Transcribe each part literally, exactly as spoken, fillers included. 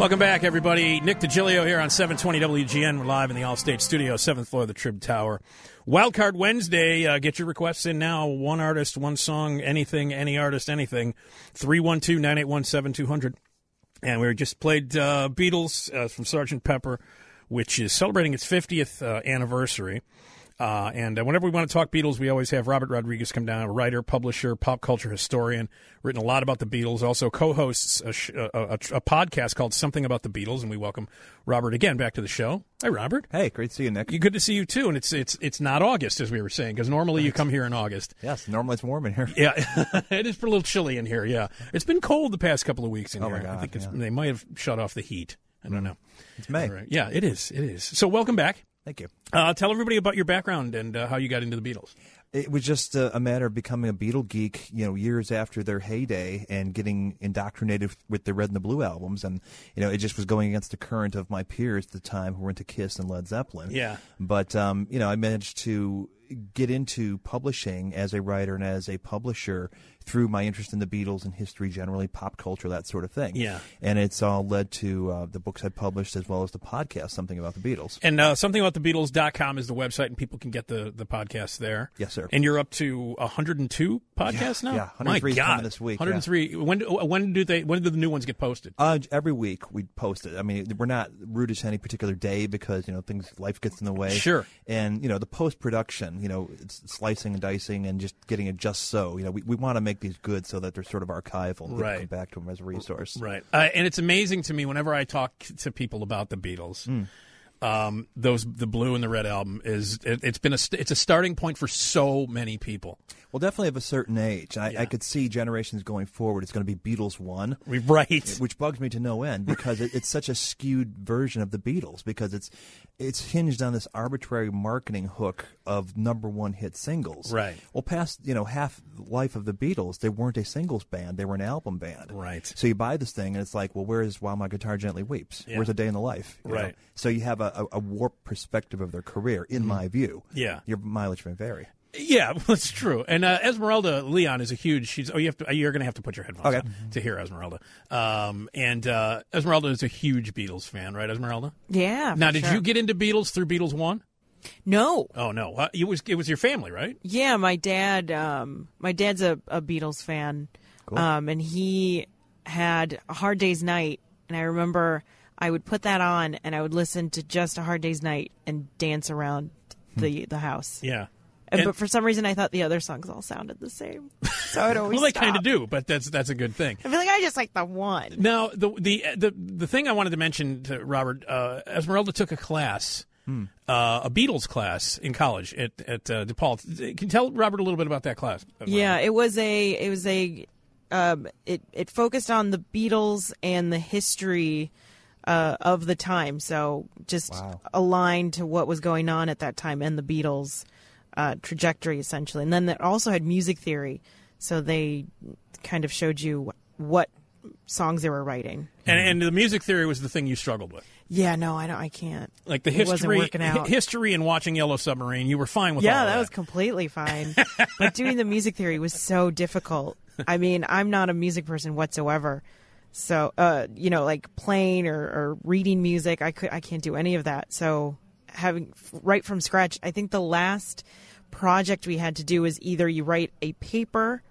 Welcome back, everybody. Nick DiGilio here on seven twenty W G N. We're live in the Allstate Studio, seventh floor of the Trib Tower. Wildcard Wednesday. Uh, get your requests in now. One artist, one song, anything, any artist, anything. three one two, nine eight one, seven two zero zero. And we just played uh, Beatles uh, from Sergeant Pepper, which is celebrating its fiftieth uh, anniversary. Uh, and uh, whenever we want to talk Beatles, we always have Robert Rodriguez come down, a writer, publisher, pop culture historian, written a lot about the Beatles, also co-hosts a, sh- a, a, a podcast called Something About the Beatles, and we welcome Robert again back to the show. Hi, Robert. Hey, great to see you, Nick. You, good to see you, too, and it's it's it's not August, as we were saying, because normally you come here in August. Yes, normally it's warm in here. Yeah, it is a little chilly in here, yeah. It's been cold the past couple of weeks in oh here. My God, I think it's, yeah. they might have shut off the heat. I don't know. It's May. Right. Yeah, it is. It is. So welcome back. Thank you. Uh, tell everybody about your background and uh, how you got into the Beatles. It was just a, a matter of becoming a Beatle geek, you know, years after their heyday and getting indoctrinated with the Red and the Blue albums. And, you know, it just was going against the current of my peers at the time who were into Kiss and Led Zeppelin. Yeah. But, um, you know, I managed to get into publishing as a writer and as a publisher through my interest in the Beatles and history generally, pop culture, that sort of thing. Yeah. And it's all led to uh, the books I published as well as the podcast, Something About the Beatles. And uh, something about the Beatles dot com is the website, and people can get the, the podcast there. Yes, sir. And you're up to one hundred two podcasts yeah, now? Yeah, one hundred three My God. coming this week. one hundred three. Yeah. When, when, do they, when do the new ones get posted? Uh, every week we post it. I mean, we're not rooted to any particular day because, you know, things, life gets in the way. Sure. And, you know, the post-production, you know, it's slicing and dicing and just getting it just so. You know, we, we want to make these good so that they're sort of archival and right. come back to them as a resource. Right. Uh, and it's amazing to me whenever I talk to people about the Beatles. Mm. Um, those the blue and the red album is it, it's been a it's a starting point for so many people. Well, definitely of a certain age. I, yeah. I could see generations going forward. It's going to be Beatles one, right? Which bugs me to no end because it, it's such a skewed version of the Beatles because it's it's hinged on this arbitrary marketing hook of number one hit singles. Right. Well, past you know half life of the Beatles, they weren't a singles band; they were an album band. Right. So you buy this thing and it's like, well, where's While My Guitar Gently Weeps? Yeah. Where's A Day in the Life? You right. know? So you have a, a, a warped perspective of their career, in mm-hmm. my view. Yeah. Your mileage may vary. Yeah, that's true. And uh, Esmeralda Leon is a huge. She's oh, you have to. You're going to have to put your headphones okay. on to hear Esmeralda. Um, and uh, Esmeralda is a huge Beatles fan, right, Esmeralda? Yeah. Now, did sure. you get into Beatles through Beatles One? No. Oh no, uh, it was it was your family, right? Yeah, my dad. Um, my dad's a, a Beatles fan, cool. um, and he had A Hard Day's Night, and I remember I would put that on and I would listen to just A Hard Day's Night and dance around the the house. Yeah. And, but for some reason, I thought the other songs all sounded the same. So I'd always well, they stop. kind of do, but that's that's a good thing. I feel like I just like the one. Now, the the the the thing I wanted to mention to Robert, uh, Esmeralda took a class, hmm. uh, a Beatles class in college at at uh, DePaul. Can you tell Robert a little bit about that class? Esmeralda? Yeah, it was a it was a um, it it focused on the Beatles and the history uh, of the time. So just wow. aligned to what was going on at that time and the Beatles. Uh, trajectory essentially, and then it also had music theory, so they kind of showed you what songs they were writing. And, and the music theory was the thing you struggled with. Yeah, no, I don't. I can't. Like the It wasn't history, working out. hi- history, and watching Yellow Submarine, you were fine with. Yeah, all that that was completely fine. But doing the music theory was so difficult. I mean, I'm not a music person whatsoever. So, uh, you know, like playing or, or reading music, I could, I can't do any of that. So. Having right from scratch, I think the last project we had to do is either you write a paper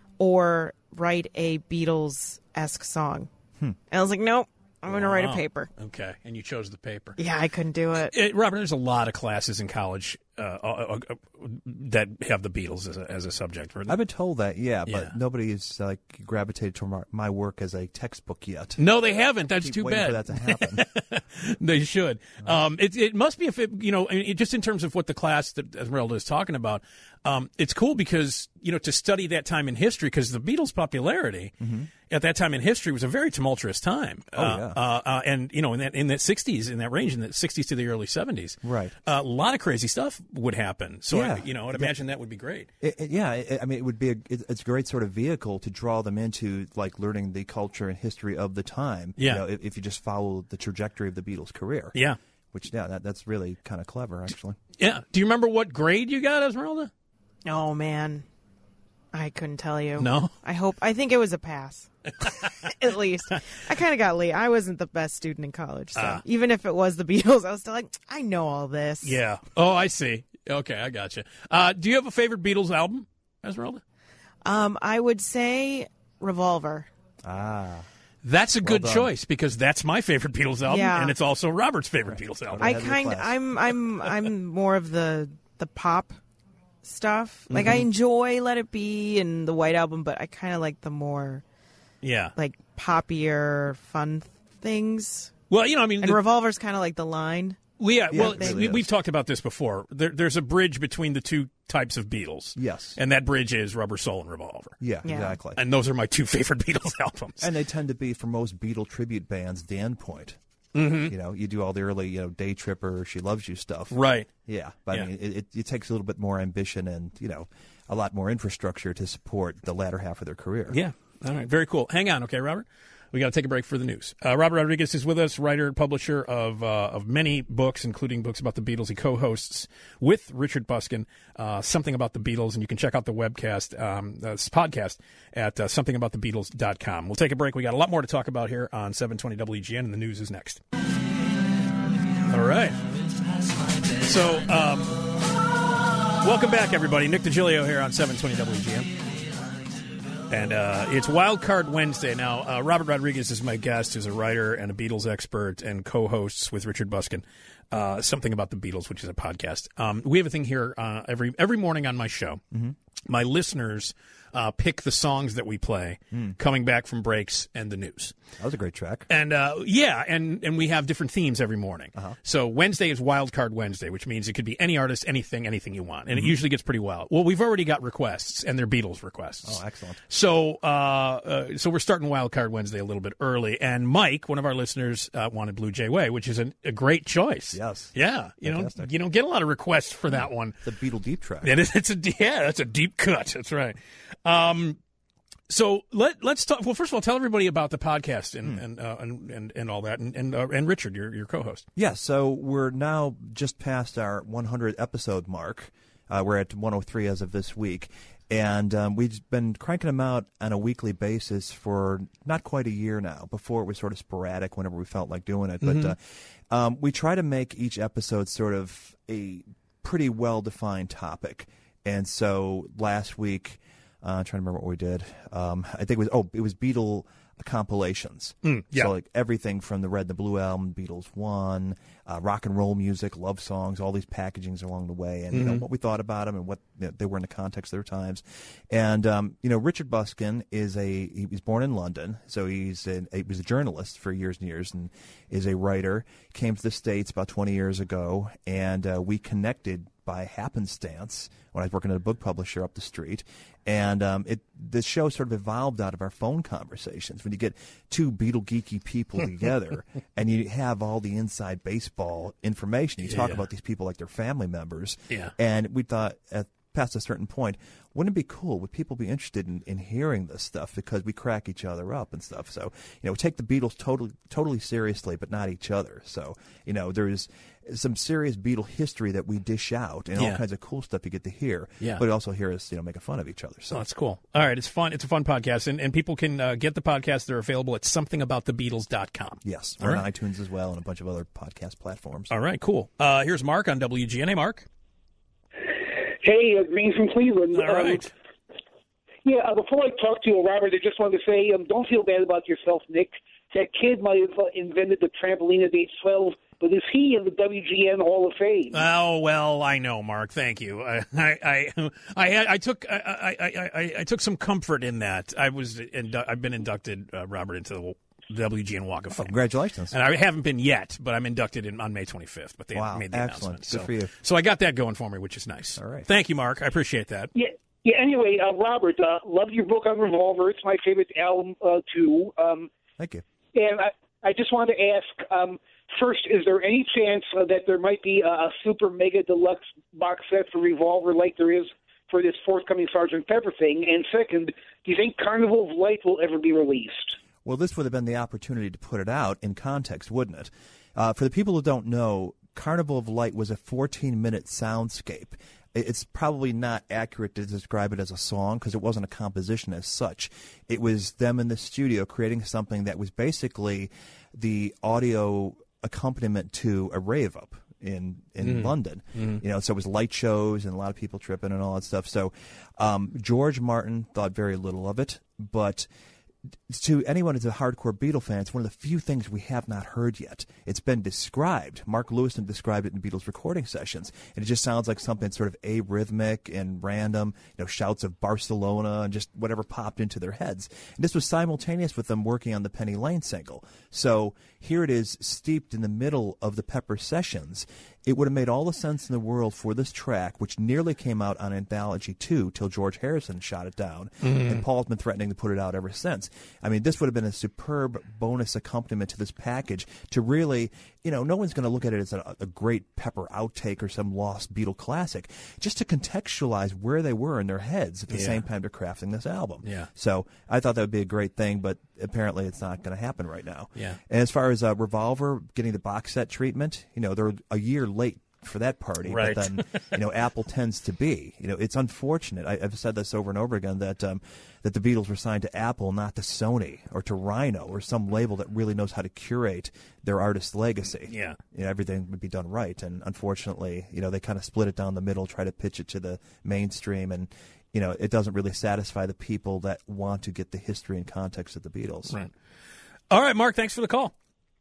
or write a Beatles-esque song. Hmm. And I was like, nope, I'm going to Wow. write a paper. Okay, and you chose the paper. Yeah, I couldn't do it. It, Robert, there's a lot of classes in college uh, uh, uh, that have the Beatles as a, as a subject. I've been told that, yeah, but Yeah. nobody's like gravitated to my, my work as a textbook yet. No, they haven't. That's Keep too waiting bad. for that to happen. They should. Um, it, it must be, if it, you know, it, just in terms of what the class that Esmeralda is talking about, um, it's cool because, you know, to study that time in history, because the Beatles' popularity mm-hmm. at that time in history was a very tumultuous time. Oh, uh, yeah. Uh, uh, and, you know, in that in the sixties, in that range, in the sixties to the early seventies, Right. uh, a lot of crazy stuff would happen. So, Yeah. I, you know, I'd imagine that would be great. It, it, yeah, it, I mean, it would be a, it, it's a great sort of vehicle to draw them into, like, learning the culture and history of the time. Yeah. You know, if, if you just follow the trajectory of the Beatles' career. Yeah. Which, yeah, that, that's really kind of clever, actually. Yeah. Do you remember what grade you got, Esmeralda? Oh, man. I couldn't tell you. No? I hope. I think it was a pass. At least. I kind of got late. I wasn't the best student in college. So Ah. even if it was the Beatles, I was still like, I know all this. Yeah. Oh, I see. Okay, I got you. Uh, do you have a favorite Beatles album, Esmeralda? Um, I would say Revolver. Ah. That's a good done. choice because that's my favorite Beatles album, Yeah. and it's also Robert's favorite Beatles album. I Ahead of your kind class. I'm I'm I'm more of the the pop stuff. Like Mm-hmm. I enjoy Let It Be and the White Album, but I kind of like the more Yeah. like poppier, fun things. Well, you know, I mean, And the- Revolver's kind of like the line. we, yeah, Yeah, well, it really we, is. we've talked about this before. There, there's a bridge between the two types of Beatles. Yes. And that bridge is Rubber Soul and Revolver. Yeah, Yeah. exactly. And those are my two favorite Beatles albums. And they tend to be, for most Beatle tribute bands, the end point. Mm-hmm. You know, you do all the early, you know, Day Tripper, She Loves You stuff. Right. Yeah, but Yeah. I mean, it, it, it takes a little bit more ambition and, you know, a lot more infrastructure to support the latter half of their career. Yeah. All right. Very cool. Hang on, okay, Robert? We got to take a break for the news. Uh, Robert Rodriguez is with us, writer and publisher of uh, of many books, including books about the Beatles. He co-hosts with Richard Buskin uh, Something About the Beatles, and you can check out the webcast, um, uh, this podcast at uh, something about the beatles dot com. We'll take a break. We got a lot more to talk about here on seven twenty W G N, and the news is next. All right. So, um, welcome back, everybody. Nick DiGilio here on seven twenty W G N. And uh, it's Wild Card Wednesday. Now, uh, Robert Rodriguez is my guest, who's a writer and a Beatles expert and co-hosts with Richard Buskin uh, Something About the Beatles, which is a podcast. Um, we have a thing here uh, every every morning on my show. Mm-hmm. My listeners uh, pick the songs that we play Mm. coming back from breaks and the news. That was a great track. And uh, yeah, and, and we have different themes every morning. Uh-huh. So Wednesday is Wild Card Wednesday, which means it could be any artist, anything, anything you want. And Mm-hmm. it usually gets pretty wild. Well, we've already got requests, and they're Beatles requests. Oh, excellent. So, uh, uh, so we're starting Wild Card Wednesday a little bit early, and Mike, one of our listeners, uh, wanted Blue Jay Way, which is an, a great choice. Yes. Yeah, you know, Fantastic. you don't get a lot of requests for that one. The Beatle deep track. It is. It's a yeah. That's a deep cut. That's right. Um, so let let's talk. Well, first of all, tell everybody about the podcast and and uh, and, and and all that, and and, uh, and Richard, your your co-host. Yeah, so we're now just past our one hundred episode mark. Uh, we're at one oh three as of this week. And um, we've been cranking them out on a weekly basis for not quite a year now. Before it was sort of sporadic whenever we felt like doing it. But uh, um, we try to make each episode sort of a pretty well-defined topic. And so last week, uh, I'm trying to remember what we did. Um, I think it was, oh, it was Beatle compilations. Mm, yeah. So like everything from the Red and the Blue album, Beatles One, uh, rock and roll music, love songs, all these packagings along the way, and you know what we thought about them and what you know, they were in the context of their times. And um, you know, Richard Buskin is a he was born in London, so he's a, he was a journalist for years and years, and is a writer. Came to the States about twenty years ago, and uh, we connected by happenstance when I was working at a book publisher up the street. And um, it the show sort of evolved out of our phone conversations. When you get two Beatle geeky people together and you have all the inside baseball information, you talk Yeah. about these people like they're family members. Yeah. And we thought at past a certain point, wouldn't it be cool? Would people be interested in, in hearing this stuff because we crack each other up and stuff? So, you know, we take the Beatles totally totally seriously, but not each other. So, you know, there's some serious Beatle history that we dish out and Yeah. all kinds of cool stuff you get to hear. Yeah. But also hear us, you know, making fun of each other. So So that's cool. All right, it's fun. It's a fun podcast, and, and people can uh, get the podcast. They're available at something about the beatles dot com. yes, All on right. iTunes as well and a bunch of other podcast platforms. All right, cool. Uh, here's Mark on W G N. Hey, Mark. Hey, uh, Green from Cleveland. All right. Um, yeah, uh, before I talk to you, Robert, I just wanted to say, um, don't feel bad about yourself, Nick. That kid might have uh, invented the trampoline at age twelve, but is he in the W G N Hall of Fame? Oh well, I know, Mark. Thank you. I I I I, had, I took I, I, I, I, I took some comfort in that. I was indu- I've been inducted, uh, Robert, into the W G N Walk of Fame. Congratulations. And I haven't been yet, but I'm inducted in, on May twenty-fifth. But they Wow, made the excellent. announcement. Good so, for you. So I got that going for me, which is nice. All right. Thank you, Mark. I appreciate that. Yeah. Yeah. Anyway, uh, Robert, uh, loved your book on Revolver. It's my favorite album uh, too. Um, Thank you. and I, I just wanted to ask, um, first, is there any chance uh, that there might be a, a super mega deluxe box set for Revolver like there is for this forthcoming Sergeant Pepper thing? And second, do you think Carnival of Light will ever be released? Well, this would have been the opportunity to put it out in context, wouldn't it? Uh, for the people who don't know, Carnival of Light was a fourteen-minute soundscape it's probably not accurate to describe it as a song because it wasn't a composition as such. It was them in the studio creating something that was basically the audio accompaniment to a rave up in in Mm. London. Mm. You know, so it was light shows and a lot of people tripping and all that stuff. So um, George Martin thought very little of it, but to anyone who's a hardcore Beatle fan, it's one of the few things we have not heard yet. It's been described. Mark Lewison described it in Beatles recording sessions, and it just sounds like something sort of arrhythmic and random, you know, shouts of Barcelona and just whatever popped into their heads. And this was simultaneous with them working on the Penny Lane single. So here it is steeped in the middle of the Pepper sessions. It would have made all the sense in the world for this track, which nearly came out on Anthology two till George Harrison shot it down, Mm. and Paul's been threatening to put it out ever since. I mean, this would have been a superb bonus accompaniment to this package to really, you know, no one's going to look at it as a, a great Pepper outtake or some lost Beatle classic, just to contextualize where they were in their heads at the Yeah. same time they're crafting this album. Yeah. So I thought that would be a great thing, but apparently it's not going to happen right now. Yeah. And as far as uh, Revolver getting the box set treatment, you know, they're a year late for that party, Right. but then you know Apple tends to be. You know, it's unfortunate. I, I've said this over and over again that um, that the Beatles were signed to Apple, not to Sony or to Rhino or some label that really knows how to curate their artist's legacy. Yeah. You know, everything would be done right, and unfortunately, you know, they kind of split it down the middle, try to pitch it to the mainstream, and you know, it doesn't really satisfy the people that want to get the history and context of the Beatles. Right. All right, Mark, thanks for the call.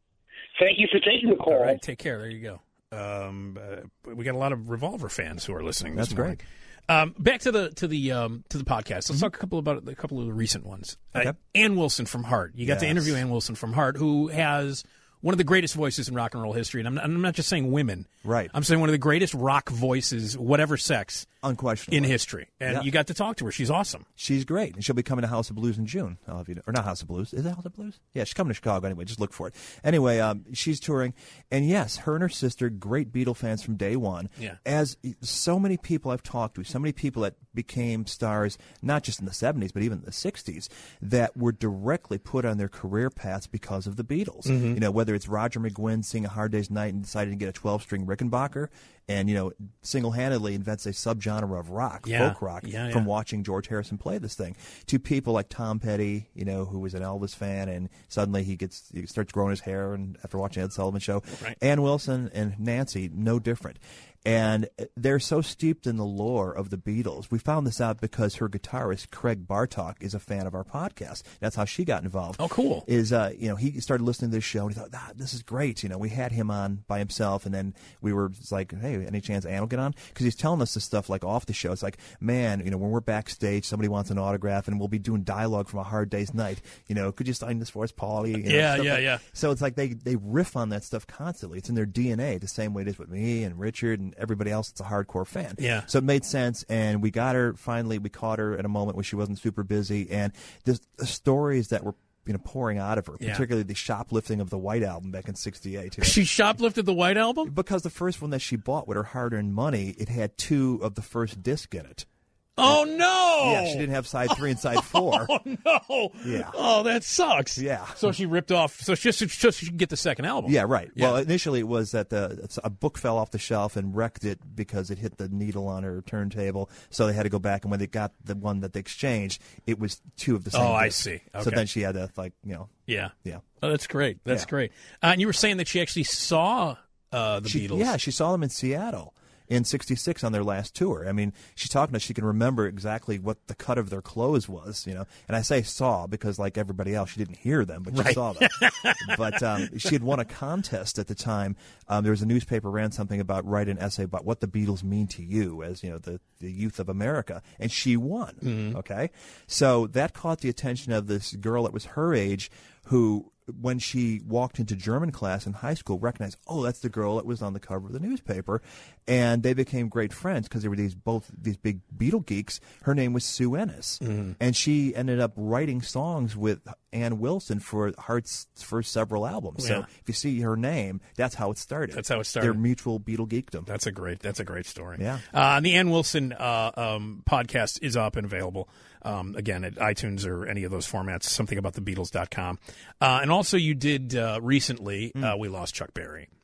Thank you for taking the call. All right, take care. There you go. Um, uh, we got a lot of Revolver fans who are listening. This That's morning. great. Um, back to the to the um, to the podcast. Let's talk a couple about a couple of the recent ones. Okay. Uh, Ann Wilson from Heart. You got to Yes. interview Ann Wilson from Heart, who has one of the greatest voices in rock and roll history. And I'm not, I'm not just saying women. Right. I'm saying one of the greatest rock voices, whatever sex, Unquestionably. in history. And Yeah. you got to talk to her. She's awesome. She's great, and she'll be coming to House of Blues in June. I'll have you know, or not House of Blues. Is it House of Blues? Yeah, she's coming to Chicago anyway. Just look for it. Anyway, um, she's touring, and yes, her and her sister, great Beatle fans from day one. Yeah. As so many people I've talked to, so many people that became stars, not just in the seventies, but even in the sixties, that were directly put on their career paths because of the Beatles. Mm-hmm. You know, whether it's Roger McGuinn seeing A Hard Day's Night and deciding to get a twelve-string Rickenbacker, and you know, single-handedly invents a subgenre of rock, Yeah. folk rock, Yeah, from yeah. watching George Harrison play this thing, to people like Tom Petty, you know, who was an Elvis fan, and suddenly he gets he starts growing his hair, and after watching Ed Sullivan Show, Right. Ann Wilson and Nancy, no different. And they're so steeped in the lore of the Beatles. We found this out because her guitarist, Craig Bartok, is a fan of our podcast. That's how she got involved. Oh, cool. Is, uh, you know, he started listening to this show, and he thought, ah, this is great. You know, we had him on by himself, and then we were just like, hey, any chance Ann will get on? Because he's telling us this stuff, like, off the show. It's like, man, you know, when we're backstage, somebody wants an autograph, and we'll be doing dialogue from A Hard Day's Night. You know, could you sign this for us, Paulie? You know, Yeah, stuff yeah, like- yeah. So it's like they, they riff on that stuff constantly. It's in their D N A, the same way it is with me and Richard and everybody else that's a hardcore fan. Yeah. So it made sense, and we got her, finally, we caught her at a moment when she wasn't super busy, and the, the stories that were you know pouring out of her, Yeah. particularly the shoplifting of the White Album back in sixty-eight. You know. She shoplifted the White Album? Because the first one that she bought with her hard-earned money, it had two of the first disc in it. Oh, no! Yeah, she didn't have side three and side four. Oh, no! Yeah. Oh, that sucks. Yeah. So she ripped off, so just so, so she could get the second album. Yeah, right. Yeah. Well, initially it was that the a book fell off the shelf and wrecked it because it hit the needle on her turntable. So they had to go back, and when they got the one that they exchanged, it was two of the same. Oh, I discs. see. So Okay. then she had to like you know Yeah. yeah. Oh, that's great. That's Yeah. great. Uh, and you were saying that she actually saw uh, the She, Beatles. yeah, she saw them in Seattle in sixty-six on their last tour. I mean, she's talking to she can remember exactly what the cut of their clothes was, you know. And I say saw because, like everybody else, she didn't hear them, but she Right. saw them. But um, she had won a contest at the time. Um, there was a newspaper ran something about write an essay about what the Beatles mean to you as, you know, the, the youth of America. And she won, Mm-hmm. okay? So that caught the attention of this girl that was her age who, when she walked into German class in high school, recognized, oh, that's the girl that was on the cover of the newspaper, and they became great friends because they were these both these big Beatle geeks. Her name was Sue Ennis, Mm-hmm. and she ended up writing songs with Ann Wilson for Heart's first several albums. Yeah. So if you see her name, that's how it started. That's how it started. Their mutual Beatle geekdom. That's a great. That's a great story. Yeah. Uh, and the Ann Wilson uh, um, podcast is up and available. Um, again, at iTunes or any of those formats. Something about the Beatles dot com. Uh, and also, you did uh, recently. Uh, we lost Chuck Berry.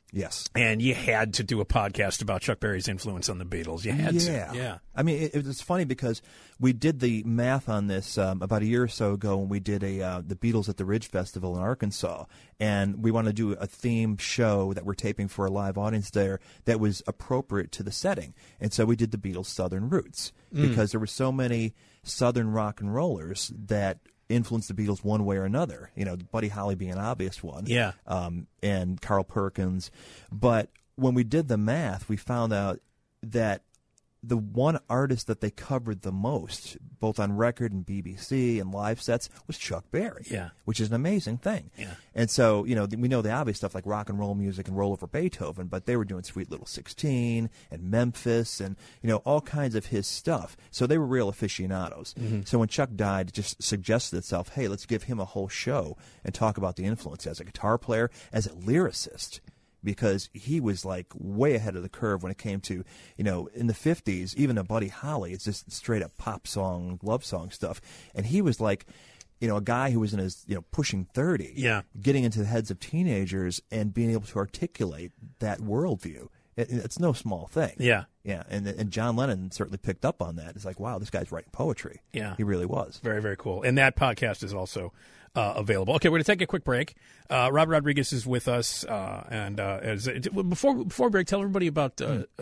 Yes. And you had to do a podcast about Chuck Berry's influence on the Beatles. You had yeah. to. Yeah. I mean, it, it was funny because we did the math on this um, about a year or so ago when we did a uh, the Beatles at the Ridge Festival in Arkansas, and we wanted to do a theme show that we're taping for a live audience there that was appropriate to the setting. And so we did the Beatles' Southern Roots Mm. because there were so many Southern rock and rollers that influenced the Beatles one way or another. You know, Buddy Holly being an obvious one. Yeah. Um, and Carl Perkins. But when we did the math, we found out that the one artist that they covered the most, both on record and B B C and live sets, was Chuck Berry. Yeah. Which is an amazing thing. Yeah. And so, you know, we know the obvious stuff like rock and roll music and Roll Over Beethoven, but they were doing Sweet Little sixteen and Memphis and, you know, all kinds of his stuff. So they were real aficionados. Mm-hmm. So when Chuck died, it just suggested itself, hey, let's give him a whole show and talk about the influence as a guitar player, as a lyricist. Because he was like way ahead of the curve when it came to, you know, in the fifties, even a Buddy Holly, it's just straight up pop song, love song stuff. And he was like, you know, a guy who was in his, you know, pushing thirty, Yeah. getting into the heads of teenagers and being able to articulate that worldview. It, it's no small thing. Yeah. Yeah. And, and John Lennon certainly picked up on that. It's like, wow, this guy's writing poetry. Yeah. He really was. Very, very cool. And that podcast is also uh, available. Okay, we're going to take a quick break. Uh, Rob Rodriguez is with us. Uh, and uh, as, before before break, tell everybody about uh, uh,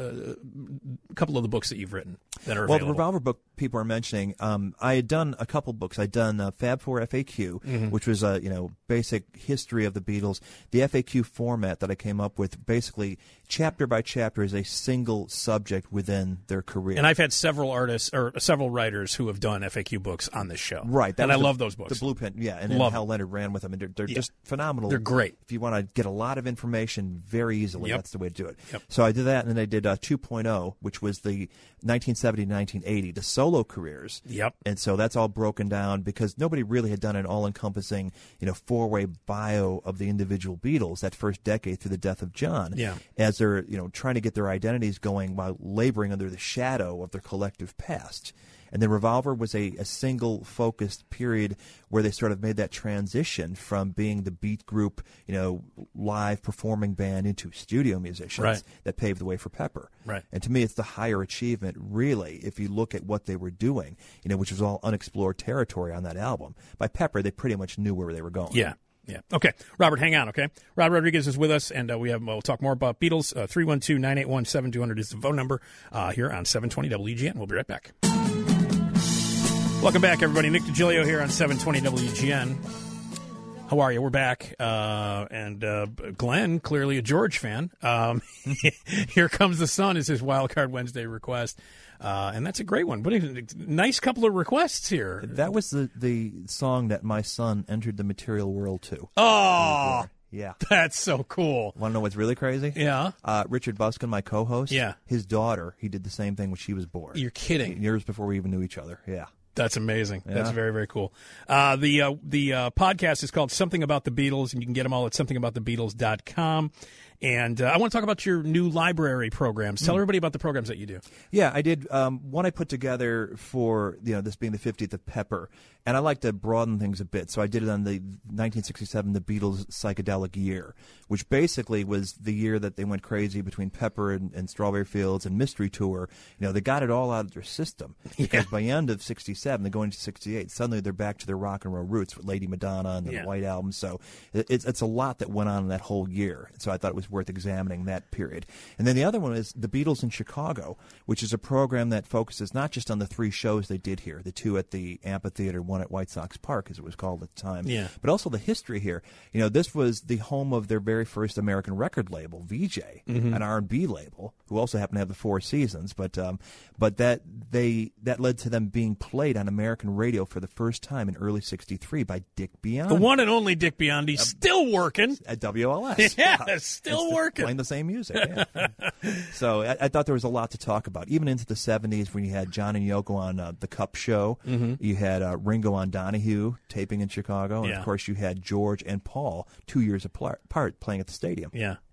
a couple of the books that you've written that are Well, available. the Revolver book people are mentioning, um, I had done a couple books. I'd done uh, Fab Four F A Q, Mm-hmm. which was a you know basic history of the Beatles. The F A Q format that I came up with, basically chapter by chapter, is a single subject within their career. And I've had several artists or several writers who have done F A Q books on this show. Right, that and was I the- love those books. The Blueprint, yeah, and then Love Hal Leonard ran with them, and they're, they're Yeah. just phenomenal. They're great. If you want to get a lot of information very easily, Yep. that's the way to do it. Yep. So I did that, and then I did uh, two point oh, which was the nineteen seventy to nineteen eighty, the solo careers. Yep. And so that's all broken down because nobody really had done an all-encompassing, you know, four-way bio of the individual Beatles that first decade through the death of John. Yeah. As they're, you know, trying to get their identities going while laboring under the shadow of their collective past. And then Revolver was a, a single focused period where they sort of made that transition from being the beat group, you know, live performing band into studio musicians Right. that paved the way for Pepper. Right. And to me, it's the higher achievement, really, if you look at what they were doing, you know, which was all unexplored territory on that album. By Pepper, they pretty much knew where they were going. Yeah. Yeah. Okay. Robert, hang on, okay? Rob Rodriguez is with us, and uh, we have, we'll talk more about Beatles. Uh, three one two, nine eight one, seven two zero zero is the phone number uh, here on seven twenty W G N. We'll be right back. Welcome back, everybody. Nick DiGilio here on seven twenty W G N. How are you? We're back. Uh, and uh, Glenn, clearly a George fan. Um, Here Comes the Sun is his Wildcard Wednesday request. Uh, and that's a great one. But a nice couple of requests here. That was the, the song that my son entered the material world to. Oh, Yeah. that's so cool. Want to know what's really crazy? Yeah. Uh, Richard Buskin, my co-host, Yeah. his daughter, he did the same thing when she was born. You're kidding. Years before we even knew each other. Yeah. That's amazing. That's Yeah. very, very cool. Uh, the uh, the uh, podcast is called Something About the Beatles, and you can get them all at something about the beatles dot com. And uh, I want to talk about your new library programs. Tell everybody about the programs that you do. Yeah, I did um, one I put together for, you know, this being the fiftieth of Pepper, and I like to broaden things a bit. So I did it on the nineteen sixty-seven, the Beatles psychedelic year, which basically was the year that they went crazy between Pepper and, and Strawberry Fields and Mystery Tour. You know, they got it all out of their system because by the end of sixty-seven, they go into sixty-eight. Suddenly, they're back to their rock and roll roots with Lady Madonna and the Yeah. White Album. So it, it's it's a lot that went on in that whole year. So I thought it was worth examining that period. And then the other one is the Beatles in Chicago, which is a program that focuses not just on the three shows they did here, the two at the amphitheater, one at White Sox Park, as it was called at the time, Yeah. but also the history here. You know, this was the home of their very first American record label, V J, an R and B label, who also happened to have the Four Seasons. But um, but that they that led to them being played on American radio for the first time in early sixty-three by Dick Biondi The one and only Dick Biondi, still working. at W L S. Yeah, And still working. Playing the same music. Yeah. So I, I thought there was a lot to talk about, even into the seventies when you had John and Yoko on uh, the Cup Show. Mm-hmm. You had uh, Ringo on Donahue taping in Chicago, and Yeah. of course you had George and Paul two years apart, apart playing at the stadium. Yeah.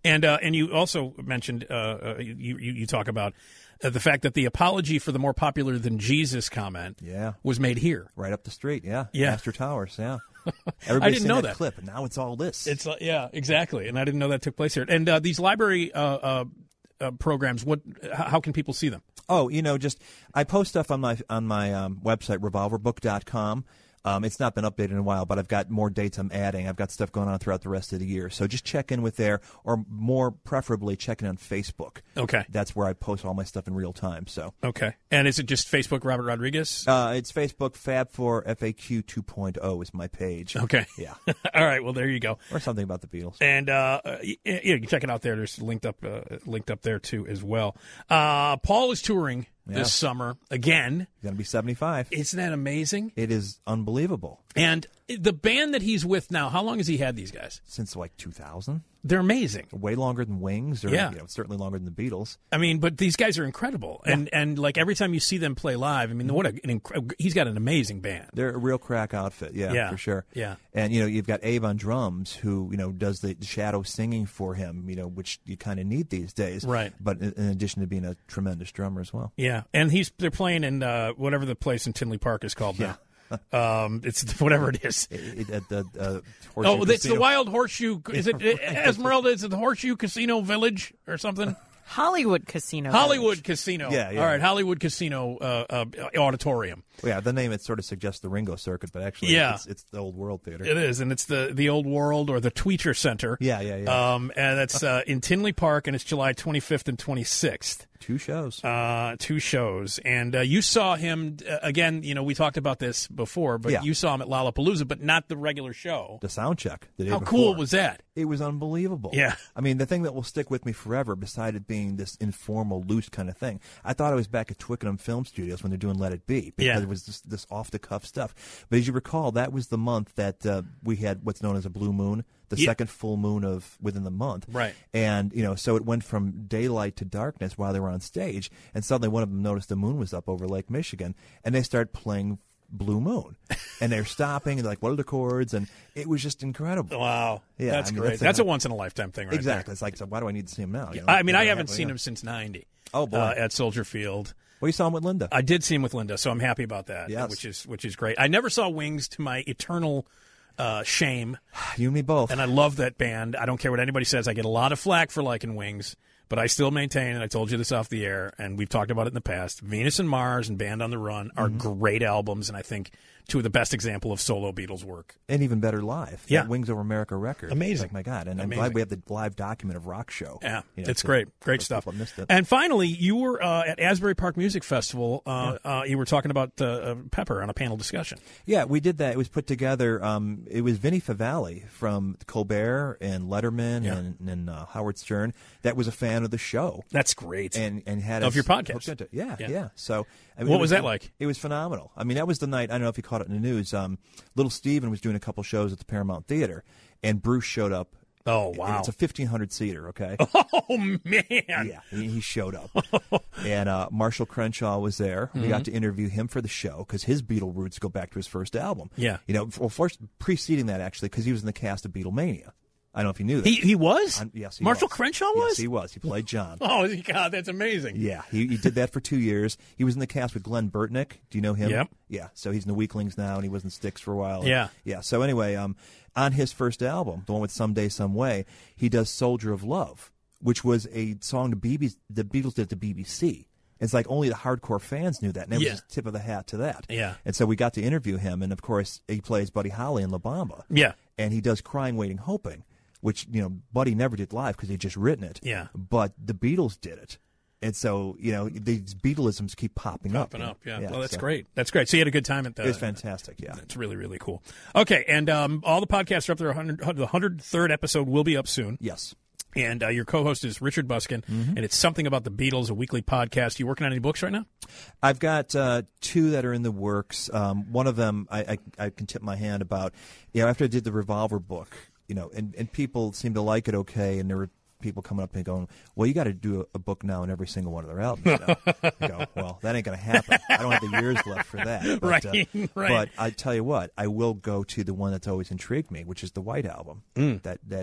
And uh, and you also mentioned uh, uh, you, you you talk about uh, the fact that the apology for the more popular than Jesus comment Yeah. was made here. Right up the street, yeah. Yeah. Astor Towers, yeah. I Everybody's didn't seen know that, that. clip, and now it's all this. It's uh, yeah, exactly, and I didn't know that took place here. And uh, these library uh, uh, uh, programs, what? How can people see them? Oh, you know, just I post stuff on my on my um, website, revolver book dot com. Um, it's not been updated in a while, but I've got more dates I'm adding. I've got stuff going on throughout the rest of the year. So just check in with there, or more preferably check in on Facebook. Okay. That's where I post all my stuff in real time. So Okay, and is it just Facebook Robert Rodriguez? uh, it's Facebook Fab four F A Q two point oh is my page. Okay, Yeah. all right. Well, there you go. Or something about the Beatles. And uh, yeah, you can check it out there. There's linked up, uh, linked up there too as well. Uh, Paul is touring Yeah. this summer again. He's going to be seventy-five. Isn't that amazing? It is unbelievable. And the band that he's with now, how long has he had these guys? Since like two thousand. They're amazing. Way longer than Wings, or Yeah. you know, certainly longer than the Beatles. I mean, but these guys are incredible, and and like every time you see them play live, I mean, what a, an inc- he's got an amazing band. They're a real crack outfit, yeah, Yeah. for sure. Yeah. And you know, you've got Abe on drums, who you know does the shadow singing for him, you know, which you kind of need these days, Right. But in, in addition to being a tremendous drummer as well. Yeah, and he's they're playing in uh, whatever the place in Tinley Park is called now. um, it's whatever it is. It- it- at the uh, Horseshoe Oh, it's the Casino. Wild Horseshoe. Is it Esmeralda? Is it the Horseshoe Casino Village or something? Hollywood Casino. Hollywood Village. Casino. Yeah, yeah. All right, Hollywood Casino uh, uh, Auditorium. Well, yeah, the name it sort of suggests the Ringo Circuit, but actually, Yeah. it's, it's the Old World Theater. It is, and it's the the Old World or the Tweeter Center. Yeah, yeah, yeah. Um, and that's uh, in Tinley Park, and it's July twenty-fifth and twenty-sixth. Two shows. Uh, two shows, and uh, you saw him uh, again. You know, we talked about this before, but Yeah. you saw him at Lollapalooza, but not the regular show. The sound check. The day How before. cool was that? It was unbelievable. Yeah. I mean, the thing that will stick with me forever, beside it being this informal, loose kind of thing, I thought I was back at Twickenham Film Studios when they're doing Let It Be, because Yeah. it was this, this off-the-cuff stuff. But as you recall, that was the month that uh, we had what's known as a blue moon, the Yeah. second full moon of within the month. Right. And, you know, so it went from daylight to darkness while they were on stage, and suddenly one of them noticed the moon was up over Lake Michigan, and they started playing Blue Moon. And they're stopping, and they're like, what are the chords? And it was just incredible. Wow, Yeah, that's I mean, great. that's That's, a- a once in a lifetime thing, right? Exactly. there. It's like, so why do I need to see him now? You know? I mean, I You know, haven't have- seen yeah. him since ninety. Oh, boy. uh, at Soldier Field. Well, you saw him with Linda. I did see him with Linda, so I'm happy about that. Yes. which is which is great. I never saw Wings, to my eternal uh, shame, You and me both. and I love that band. I don't care what anybody says. I get a lot of flack for liking Wings, but I still maintain, and I told you this off the air, and we've talked about it in the past, Venus and Mars and Band on the Run are Mm-hmm. great albums, and I think two of the best example of solo Beatles work. and even better live. Yeah. That Wings Over America record. Amazing. Like, my God. And Amazing. I'm glad we have the live document of Rock Show. Yeah, You know, it's to- great. Great for stuff. people that missed it. And finally, you were uh, at Asbury Park Music Festival. Uh, uh, you were talking about uh, uh, Pepper on a panel discussion. Yeah, we did that. It was put together. Um, it was Vinny Favalli from Colbert and Letterman Yeah. and, and uh, Howard Stern that was a fan of the show. That's great. And and had Of us your podcast. hooked into it. Yeah, Yeah. yeah, So I mean, What it was that like? It was phenomenal. I mean, that was the night. I don't know if you caught it in the news. Um, Little Steven was doing a couple shows at the Paramount Theater, and Bruce showed up. Oh, wow. It's a fifteen hundred seater. Okay. Oh, man. Yeah, he, he showed up, and uh, Marshall Crenshaw was there. We Mm-hmm. got to interview him for the show because his Beatle roots go back to his first album. Yeah. you know, well, first preceding that actually, because he was in the cast of Beatlemania. I don't know if you knew that. He he was? Um, yes, he Marshall was. Crenshaw was? Yes, he was. He played John. Oh, God, that's amazing. Yeah, he, he did that for two years. He was in the cast with Glenn Burtnick. Do you know him? Yep. Yeah, so he's in the Weaklings now, and he was in Styx for a while. Yeah. Yeah, so anyway, um, on his first album, the one with Someday, Some Way, he does Soldier of Love, which was a song the, B B, the Beatles did at the B B C. It's like only the hardcore fans knew that, and it Yeah. was just tip of the hat to that. Yeah. And so we got to interview him, and of course, he plays Buddy Holly in La Bamba. Yeah. And he does Crying, Waiting, Hoping, which, you know, Buddy never did live because he'd just written it. Yeah. But the Beatles did it. And so, you know, these Beatlisms keep popping up. Popping you know? up, yeah. Well, that's so great. That's great. So you had a good time at the. It was fantastic, yeah. It's really, really cool. Okay, and um, all the podcasts are up there. one hundred, the one hundred third episode will be up soon. Yes. And uh, your co-host is Richard Buskin, Mm-hmm. and it's Something About the Beatles, a weekly podcast. You working on any books right now? I've got uh, two that are in the works. Um, one of them I, I, I can tip my hand about. You know, after I did the Revolver book, you know, and, and people seem to like it okay, and there were people coming up to me going, well, you got to do a, a book now on every single one of their albums. You know? I go, well, that ain't going to happen. I don't have the years left for that. But, Right, uh, right. But I tell you what, I will go to the one that's always intrigued me, which is the White Album. Mm. That that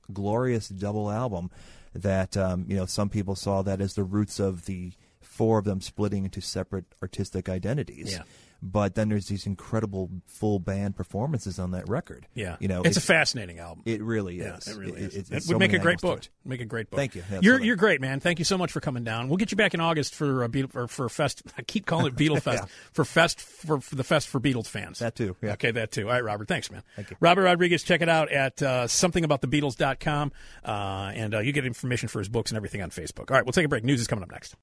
glorious double album that um, you know some people saw that as the roots of the four of them splitting into separate artistic identities. Yeah. But then there's these incredible full band performances on that record. Yeah, you know, it's, it's a fascinating album. It really yeah, is. It really it, is. It, it so would make a great book. It. Make a great book. Thank you. Yeah, you're absolutely. you're great, man. Thank you so much for coming down. We'll get you back in August for uh, Beatle, or for Fest. I keep calling it Beatle Fest yeah. for Fest for, for the Fest for Beatles fans. That too. Yeah. Okay, that too. All right, Robert. Thanks, man. Thank you. Robert Rodriguez. Check it out at uh, something about the Beatles dot com, uh, and uh, you get information for his books and everything on Facebook. All right, we'll take a break. News is coming up next.